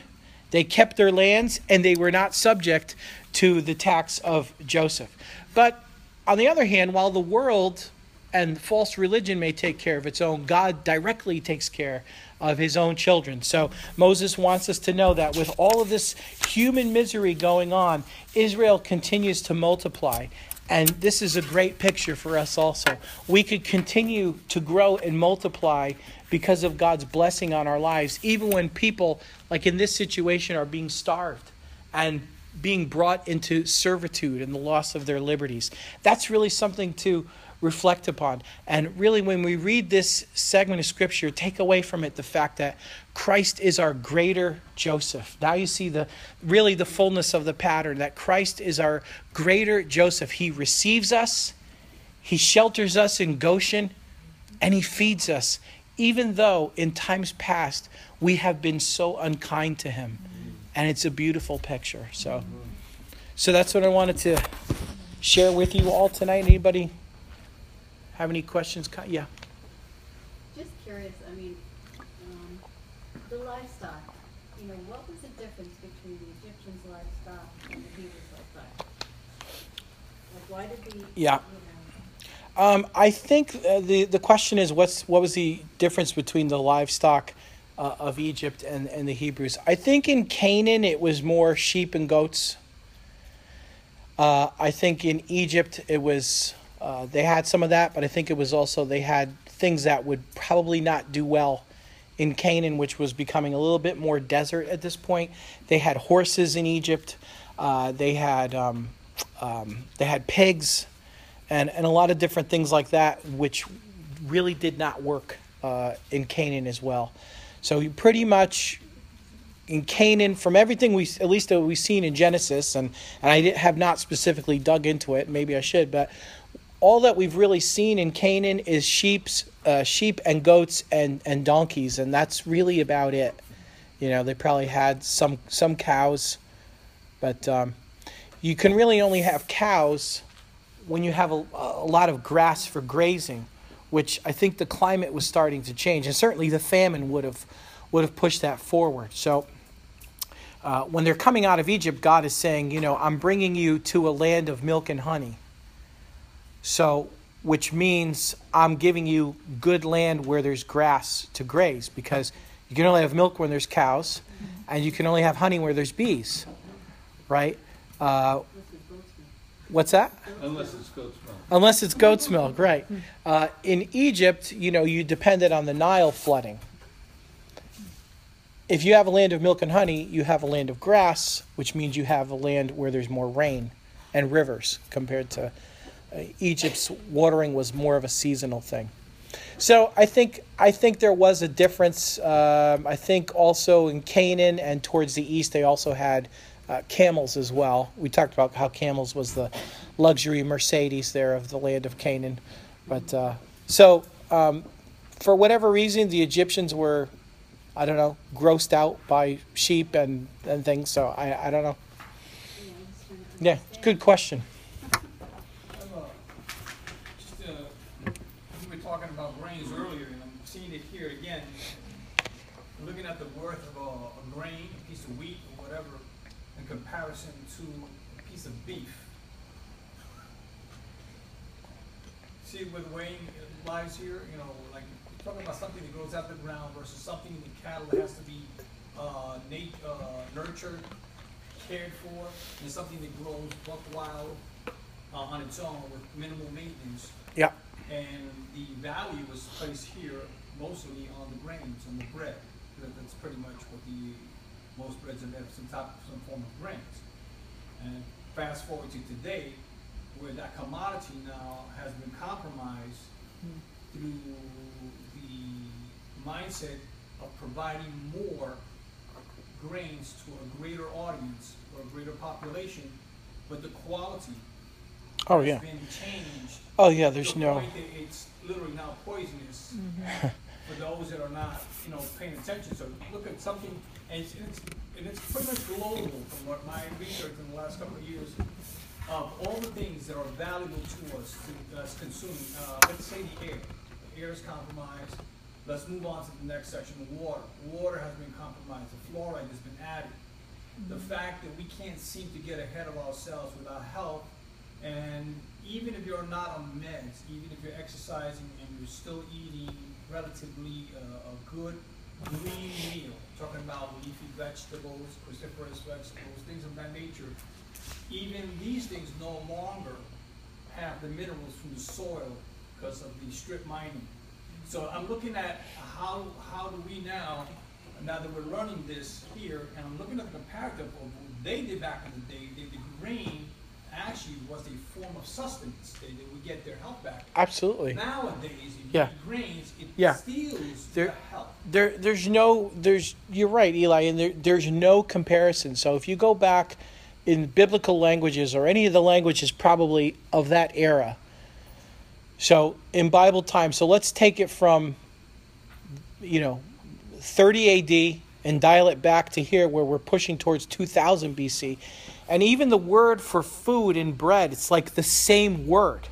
They kept their lands, and they were not subject to the tax of Joseph. But on the other hand, while the world and false religion may take care of its own, God directly takes care of his own children. So Moses wants us to know that with all of this human misery going on, Israel continues to multiply. And this is a great picture for us also. We could continue to grow and multiply because of God's blessing on our lives, even when people, like in this situation, are being starved and being brought into servitude and the loss of their liberties. That's really something to reflect upon. And really, when we read this segment of Scripture, take away from it the fact that Christ is our greater Joseph. Now you see the fullness of the pattern, that Christ is our greater Joseph. He receives us, he shelters us in Goshen, and he feeds us, even though in times past we have been so unkind to him. And it's a beautiful picture. So that's what I wanted to share with you all tonight. Anybody have any questions? Yeah. Just curious, I mean, the livestock, what was the difference between the Egyptians' livestock and the Hebrews' livestock? Like, why did the... Yeah. I think the question is, what was the difference between the livestock of Egypt and the Hebrews? I think in Canaan it was more sheep and goats. I think in Egypt it was... they had some of that, but I think it was also they had things that would probably not do well in Canaan, which was becoming a little bit more desert at this point. They had horses in Egypt. They had pigs, and a lot of different things like that, which really did not work in Canaan as well. So you pretty much in Canaan, from everything we've seen in Genesis, and I have not specifically dug into it. Maybe I should, but all that we've really seen in Canaan is sheep and goats and donkeys, and that's really about it. They probably had some cows, but you can really only have cows when you have a lot of grass for grazing, which I think the climate was starting to change, and certainly the famine would have pushed that forward. So when they're coming out of Egypt, God is saying, I'm bringing you to a land of milk and honey. So, which means I'm giving you good land where there's grass to graze, because you can only have milk when there's cows, and you can only have honey where there's bees, right? What's that? Unless it's goat's milk. Unless it's goat's milk, right. In Egypt, you depended on the Nile flooding. If you have a land of milk and honey, you have a land of grass, which means you have a land where there's more rain and rivers compared to Egypt's watering was more of a seasonal thing. So I think there was a difference. I think also in Canaan and towards the east, they also had camels as well. We talked about how camels was the luxury Mercedes there of the land of Canaan. But for whatever reason, the Egyptians were, I don't know, grossed out by sheep and things. So I don't know. Yeah, good question. Talking about grains earlier, and I'm seeing it here again. Looking at the worth of a grain, a piece of wheat, or whatever, in comparison to a piece of beef. See where the weighing lies here? Like talking about something that grows out the ground versus something in the cattle that has to be nurtured, cared for, and something that grows worthwhile on its own with minimal maintenance. Yeah. And the value was placed here mostly on the grains, on the bread. That's pretty much what most breads are made of, some form of grains. And fast forward to today, where that commodity now has been compromised through the mindset of providing more grains to a greater audience or a greater population, but the quality has been changed. Oh yeah, there's no. It's literally now poisonous for those that are not, paying attention. So look at something, and it's pretty much global from what my research in the last couple of years of all the things that are valuable to us as consuming. Let's say the air. The air is compromised. Let's move on to the next section. The water. Water has been compromised. The fluoride has been added. the fact that we can't seem to get ahead of ourselves with our health, and even if you're not on meds, even if you're exercising and you're still eating relatively a good green meal, talking about leafy vegetables, cruciferous vegetables, things of that nature, even these things no longer have the minerals from the soil because of the strip mining. So I'm looking at how do we now that we're running this here, and I'm looking at the comparative of what they did back in the day. The grain actually was a form of sustenance. They would get their health back. Absolutely. Nowadays, if you Yeah. eat grains, it Yeah. steals There- your health. You're right, Eli, and there's no comparison. So if you go back in biblical languages or any of the languages probably of that era, so in Bible time, so let's take it from 30 AD and dial it back to here where we're pushing towards 2000 BC. And even the word for food and bread, it's like the same word.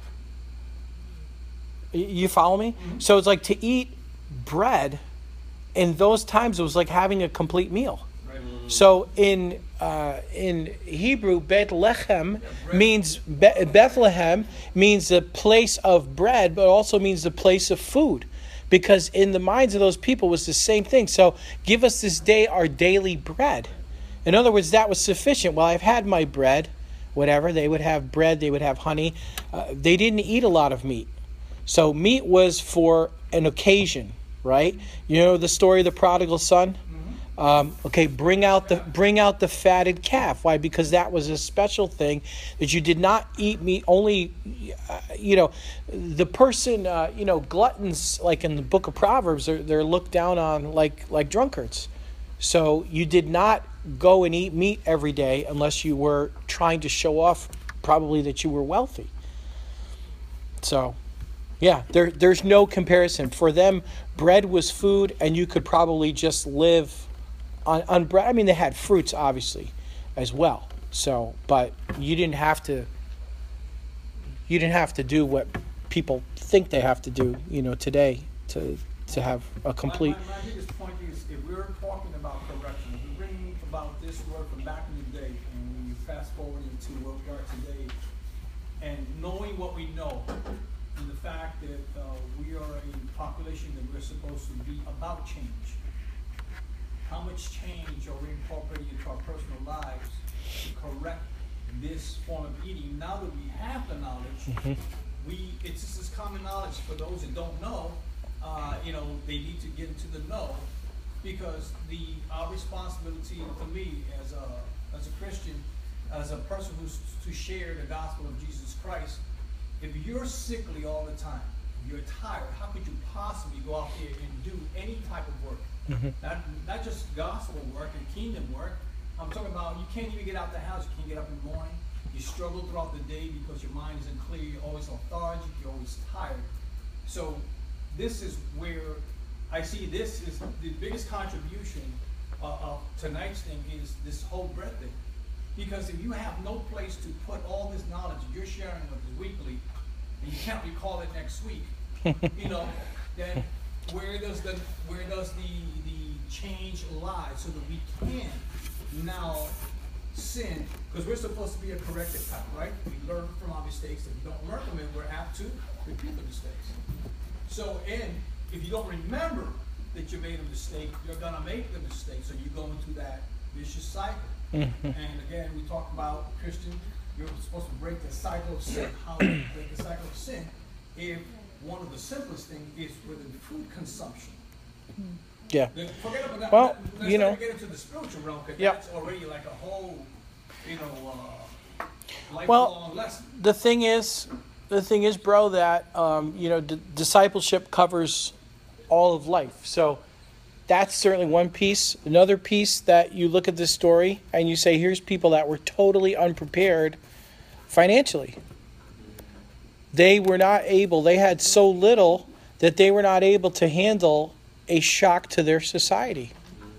You follow me? Mm-hmm. So it's like to eat bread in those times, it was like having a complete meal. Right. So in Hebrew, Bethlehem means Bethlehem means the place of bread, but also means the place of food, because in the minds of those people was the same thing. So give us this day our daily bread. In other words, that was sufficient. Well, I've had my bread, whatever. They would have bread, they would have honey. They didn't eat a lot of meat. So meat was for an occasion, right? You know the story of the prodigal son? Okay, bring out the fatted calf. Why? Because that was a special thing that you did not eat meat. Only, the person, gluttons, like in the book of Proverbs, they're looked down on like drunkards. So you did not go and eat meat every day unless you were trying to show off, probably, that you were wealthy. So, yeah, there's no comparison. For them, bread was food, and you could probably just live on bread. I mean, they had fruits, obviously, as well. So, but you didn't have to do what people think they have to do, today to have a complete. My biggest point is, if we're talking about correction, if we're bringing about this word from back in the day, and we fast forward into where we are today, and knowing what we know, and the fact that we are a population that we're supposed to be about change. How much change are we incorporating into our personal lives to correct this form of eating? Now that we have the knowledge, it's just this common knowledge for those that don't know. They need to get into the know, because our responsibility to me as a Christian, as a person who's to share the gospel of Jesus Christ, if you're sickly all the time, if you're tired, how could you possibly go out there and do any type of work? Not just gospel work and kingdom work. I'm talking about you can't even get out the house. You can't get up in the morning. You struggle throughout the day because your mind isn't clear. You're always lethargic. You're always tired. So this is where I see this is the biggest contribution of tonight's thing is this whole bread thing. Because if you have no place to put all this knowledge you're sharing with us weekly, and you can't recall it next week, then where does the change lie, so that we can now sin? Because we're supposed to be a corrective type, right? We learn from our mistakes. If we don't learn from it, we're apt to repeat the mistakes. So, and if you don't remember that you made a mistake, you're gonna make the mistake. So you go into that vicious cycle. And again, we talk about Christian. You're supposed to break the cycle of sin. How do you break the cycle of sin? If one of the simplest things is within food consumption. Yeah. Forget about that. Well, let's not get into the spiritual realm, because that's already like a whole, lifelong lesson. The thing is, bro, that discipleship covers all of life. So that's certainly one piece. Another piece, that you look at this story and you say, here's people that were totally unprepared financially. They were not able. They had so little that they were not able to handle a shock to their society.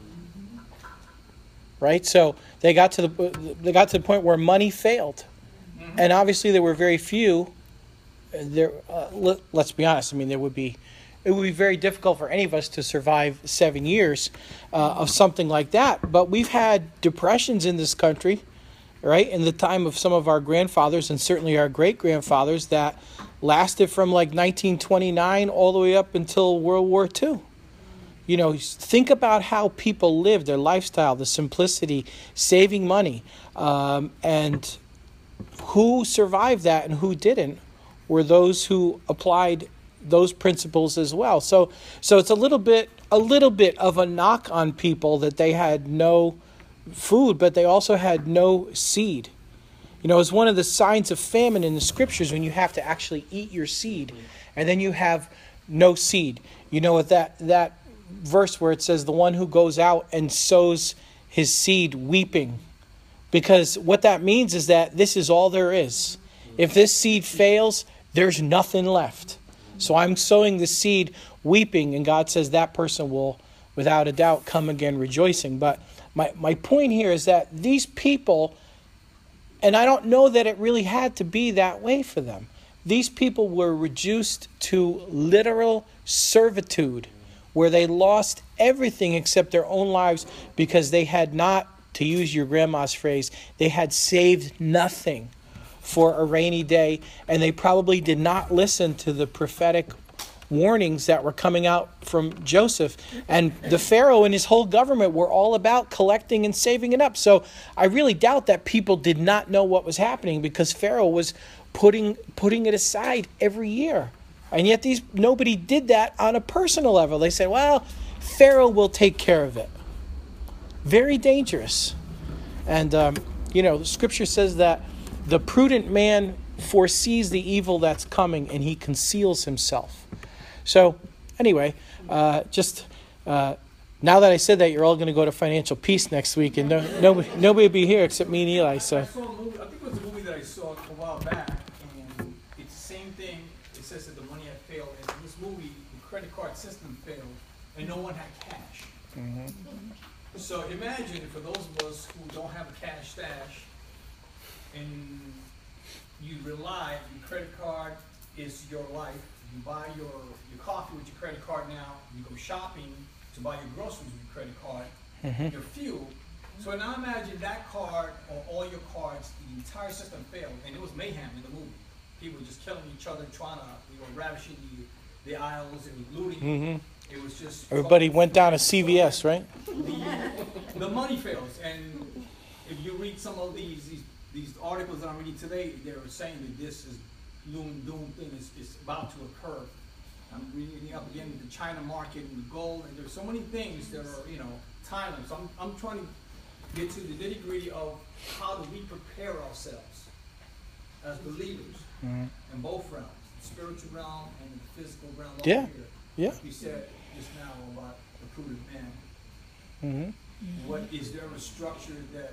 Right? So they got to the point where money failed. And obviously there were very few. Let's be honest. I mean, there would be it would be very difficult for any of us to survive 7 years of something like that. But we've had depressions in this country, right, in the time of some of our grandfathers and certainly our great-grandfathers that lasted from like 1929 all the way up until World War II. You know, think about how people live, their lifestyle, the simplicity, saving money, and who survived that and who didn't were those who applied those principles as well. So it's a little bit of a knock on people that they had no food, but they also had no seed. You know, it's one of the signs of famine in the scriptures when you have to actually eat your seed, and then you have no seed. You know, that verse where it says the one who goes out and sows his seed weeping, because what that means is that this is all there is. If this seed fails, there's nothing left. So I'm sowing the seed weeping, and God says that person will, without a doubt, come again rejoicing. But my point here is that these people, and I don't know that it really had to be that way for them, these people were reduced to literal servitude, where they lost everything except their own lives because they had not, to use your grandma's phrase, they had saved nothing for a rainy day, and they probably did not listen to the prophetic warnings that were coming out from Joseph. And the Pharaoh and his whole government were all about collecting and saving it up. So I really doubt that people did not know what was happening, because Pharaoh was putting it aside every year. And yet nobody did that on a personal level. They said, well, Pharaoh will take care of it. Very dangerous. And, the scripture says that the prudent man foresees the evil that's coming, and he conceals himself. So, anyway, now that I said that, you're all going to go to Financial Peace next week, and nobody will be here except me and Eli. So I saw a movie, I think it was a movie that I saw a while back, and it's the same thing. It says that the money had failed, and in this movie, the credit card system failed, and no one had cash. Mm-hmm. So imagine for those of us who don't have a cash stash, and you rely, your credit card is your life. You buy your coffee with your credit card now. You go shopping to buy your groceries with your credit card, your fuel. So now imagine that card or all your cards, the entire system failed, and it was mayhem in the movie. People were just killing each other, ravishing the aisles, and looting. Mm-hmm. It was just Everybody went down to CVS, right? The money fails, and if you read some of these articles that I'm reading today, they're saying that this is doom thing is about to occur. I'm reading up again the China market and the gold, and there's so many things that are Thailand. So I'm trying to get to the nitty gritty of how do we prepare ourselves as believers in both realms, the spiritual realm and the physical realm. Yeah. Here. Yeah. Like you said just now about the prudent man. Mm-hmm. What is there a structure that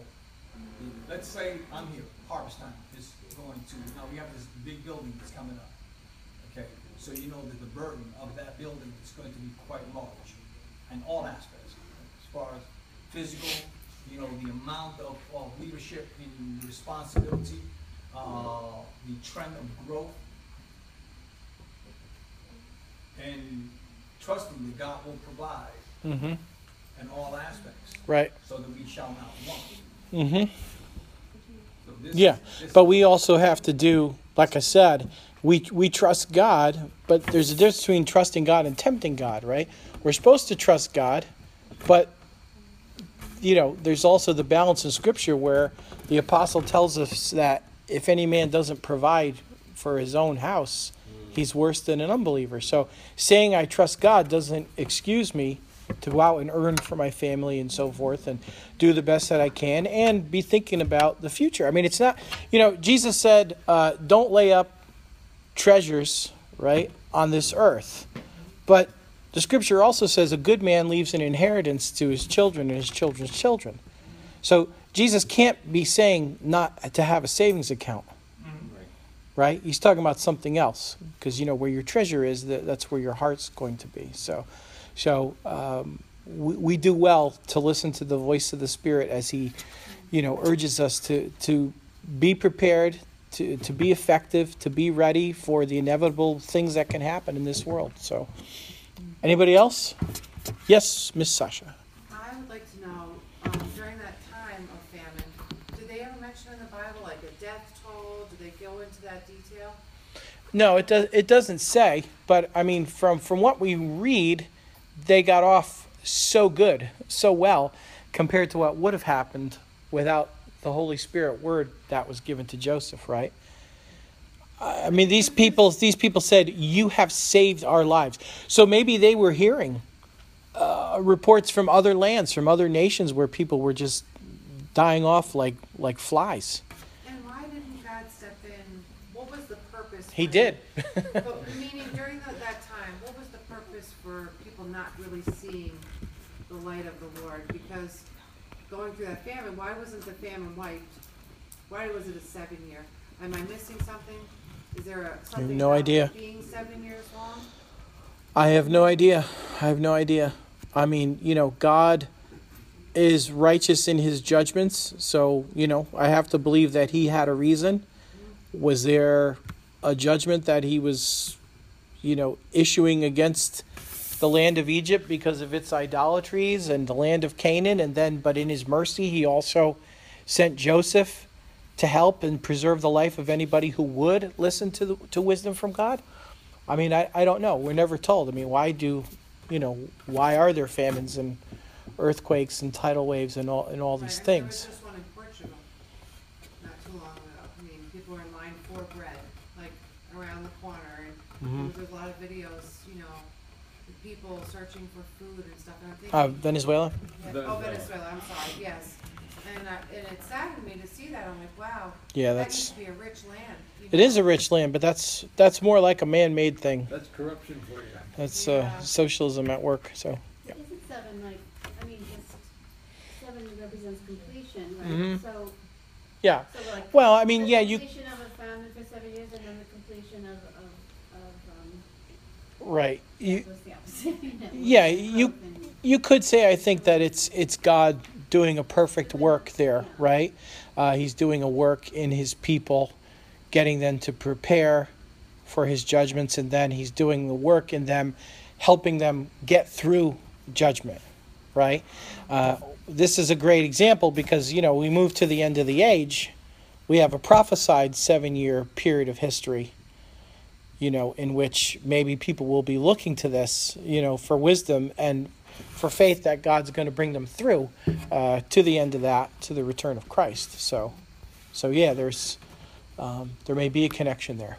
let's say I'm here, harvest time is going to, now we have this big building that's coming up. Okay, so you know that the burden of that building is going to be quite large in all aspects, as far as physical, the amount of leadership and responsibility, the trend of growth, and trusting that God will provide in all aspects, Right. so that we shall not want. Mm-hmm. So this But we also have to do, like I said, we trust God, but there's a difference between trusting God and tempting God, right? We're supposed to trust God, but there's also the balance in Scripture where the apostle tells us that if any man doesn't provide for his own house, he's worse than an unbeliever. So saying I trust God doesn't excuse me to go out and earn for my family and so forth and do the best that I can and be thinking about the future. I mean, it's not, Jesus said, don't lay up treasures, right, on this earth. But the scripture also says a good man leaves an inheritance to his children and his children's children. So Jesus can't be saying not to have a savings account, right? He's talking about something else because, where your treasure is, that's where your heart's going to be. So we do well to listen to the voice of the Spirit as He, urges us to be prepared, to be effective, to be ready for the inevitable things that can happen in this world. So, anybody else? Yes, Miss Sasha. I would like to know, during that time of famine, do they ever mention in the Bible like a death toll? Do they go into that detail? No, it does. It doesn't say, but I mean, from what we read, they got off so good, so well, compared to what would have happened without the Holy Spirit word that was given to Joseph, right? I mean, these people said, "You have saved our lives." So maybe they were hearing reports from other lands, from other nations, where people were just dying off like flies. And why didn't God step in? What was the purpose? He for did. But meaning during that time, what was the purpose for people not really seeing the light of the Lord? Because going through that famine, why wasn't the famine wiped? Why was it a 7-year? Am I missing something? Is there something no about idea. it being 7 years long? I have no idea. I mean, God is righteous in his judgments. So, I have to believe that he had a reason. Was there a judgment that he was, issuing against the land of Egypt because of its idolatries and the land of Canaan? But in his mercy, he also sent Joseph to help and preserve the life of anybody who would listen to wisdom from God. I mean, I don't know. We're never told. I mean, why are there famines and earthquakes and tidal waves and all these Right, things? There was just one in Portugal not too long ago. I mean, people were in line for bread, like around the corner, and there's a lot of videos, with people searching for food and stuff. And I'm thinking, Venezuela? Venezuela. I'm sorry. Yes, and it saddened me to see that. I'm like, wow. Yeah, that that's. used to be a rich land. It is a rich land, but that's more like a man-made thing. That's corruption for you. That's Yeah. socialism at work. So. Isn't 7 7 represents completion, right? Mhm. So, Yeah. like. Well, I mean, the yeah, you. completion of a famine for 7 years and then the completion of Right. You. what's the opposite? Yeah, you could say, I think, that it's God doing a perfect work there, right? He's doing a work in his people, getting them to prepare for his judgments, and then he's doing the work in them, helping them get through judgment, right? This is a great example because, we move to the end of the age. We have a prophesied 7-year period of history, in which maybe people will be looking to this, for wisdom and for faith that God's going to bring them through to the end of that, to the return of Christ. So yeah, there may be a connection there.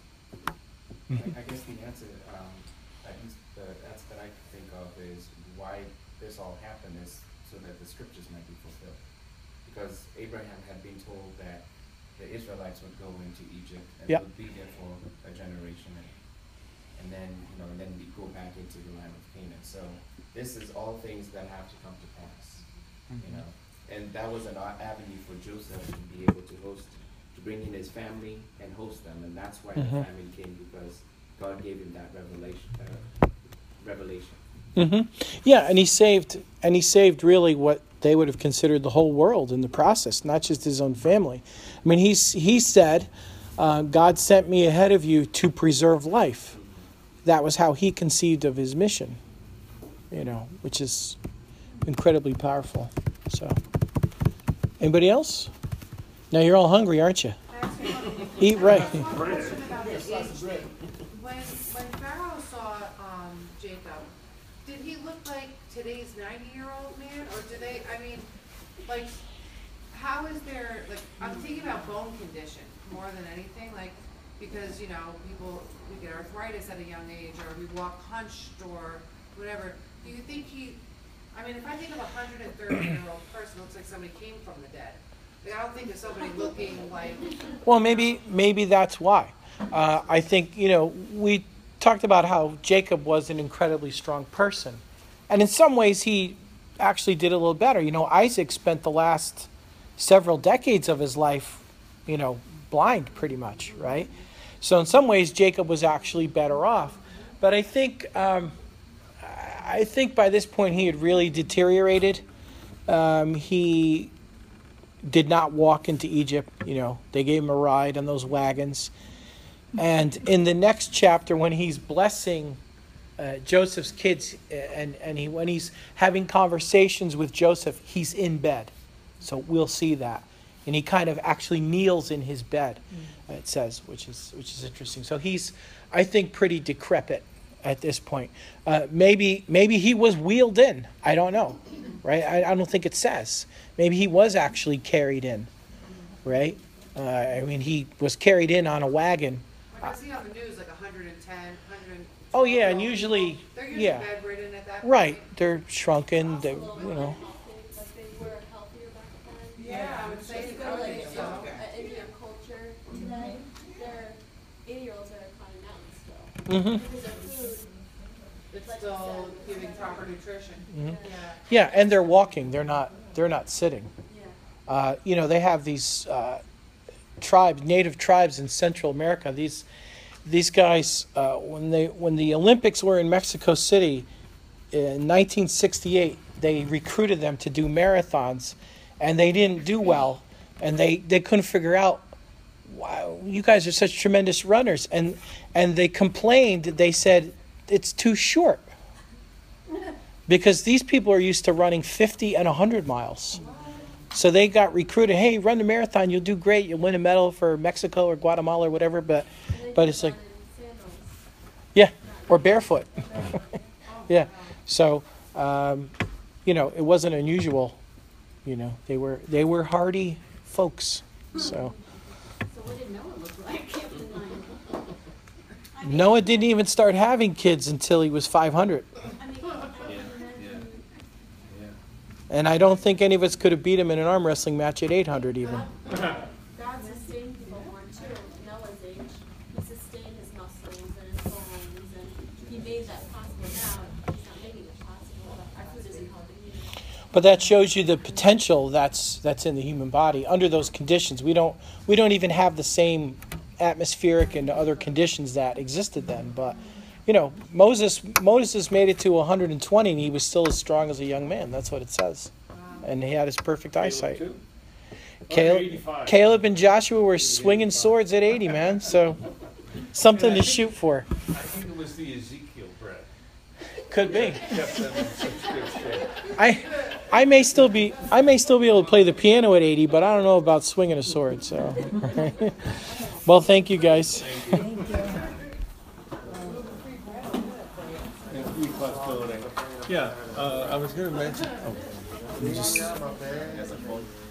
I guess the answer, at least the answer that I can think of is why this all happened is so that the scriptures might be fulfilled. Because Abraham had been told that the Israelites would go into Egypt and Yep. would be there for a generation, and then we go back into the land of Canaan. So this is all things that have to come to pass, and that was an avenue for Joseph to be able to bring in his family and host them, and that's why the famine came, because God gave him that revelation. Yeah, and he saved really what they would have considered the whole world in the process, not just his own family. I mean, he said, God sent me ahead of you to preserve life. That was how he conceived of his mission, which is incredibly powerful. So, anybody else? Now you're all hungry, aren't you? Eat right. One question about the age thing. When Pharaoh saw Jacob, did he look like today's 90-year-old man, or do they? I mean, how is there? I'm thinking about bone condition more than anything, because people we get arthritis at a young age, or we walk hunched, or whatever. Do you think I mean, if I think of a 130-year-old person, it looks like somebody came from the dead. I don't think of somebody looking like. Well, maybe that's why. I think, we talked about how Jacob was an incredibly strong person. And in some ways, he actually did a little better. Isaac spent the last several decades of his life, blind pretty much, right? So in some ways, Jacob was actually better off. But I think by this point, he had really deteriorated. did not walk into Egypt. You know, they gave him a ride on those wagons. And in the next chapter, when he's blessing Joseph's kids, when he's having conversations with Joseph, he's in bed. So we'll see that, and he kind of actually kneels in his bed. It says, which is interesting. So he's, I think, pretty decrepit at this point. Maybe he was wheeled in. I don't know, right? I don't think it says. Maybe he was actually carried in, right? I mean, he was carried in on a wagon. Like I see on the news, like 110, 100. Oh yeah, and usually, They're usually yeah, bedridden at that point. right. They're shrunken. They, Also, you know. like they were healthier back then. Yeah, I would say If you so. go I to think like so. Indian culture today, their 80-year-olds are climbing mountains still. Mm-hmm. Because their food, It's like you still said, giving proper nutrition. Mhm. Yeah. Yeah, and they're walking. They're not sitting. yeah. You know, they have these tribes, native tribes in Central America. These guys, when the Olympics were in Mexico City in 1968, they recruited them to do marathons, and they didn't do well, and they couldn't figure out, wow, you guys are such tremendous runners, and they complained. They said it's too short because these people are used to running 50 and 100 miles. So they got recruited. Hey, run the marathon. You'll do great. You'll win a medal for Mexico or Guatemala or whatever. But it's like, yeah, or barefoot. Yeah. So, you know, it wasn't unusual. You know, they were hardy folks. So So what did Noah look like? Noah didn't even start having kids until he was 500. I mean, imagine And I don't think any of us could have beat him in an arm wrestling match at 800 even. God sustained people born too. Noah's age, he sustained his muscles and his bones, and he made that possible. Now he's not making it possible. Our food isn't helping either. But that shows you the potential that's in the human body under those conditions. We don't even have the same atmospheric and other conditions that existed then. But you know, Moses made it to 120, and he was still as strong as a young man. That's what it says, and he had his perfect eyesight. Caleb and Joshua were swinging swords at 80, man. So something to shoot for. I think it was the Ezekiel bread. Could be. Kept them in such good shape. I may still be able to play the piano at 80, but I don't know about swinging a sword. So, well, thank you guys. Yeah, I was going to mention. Oh, let me just.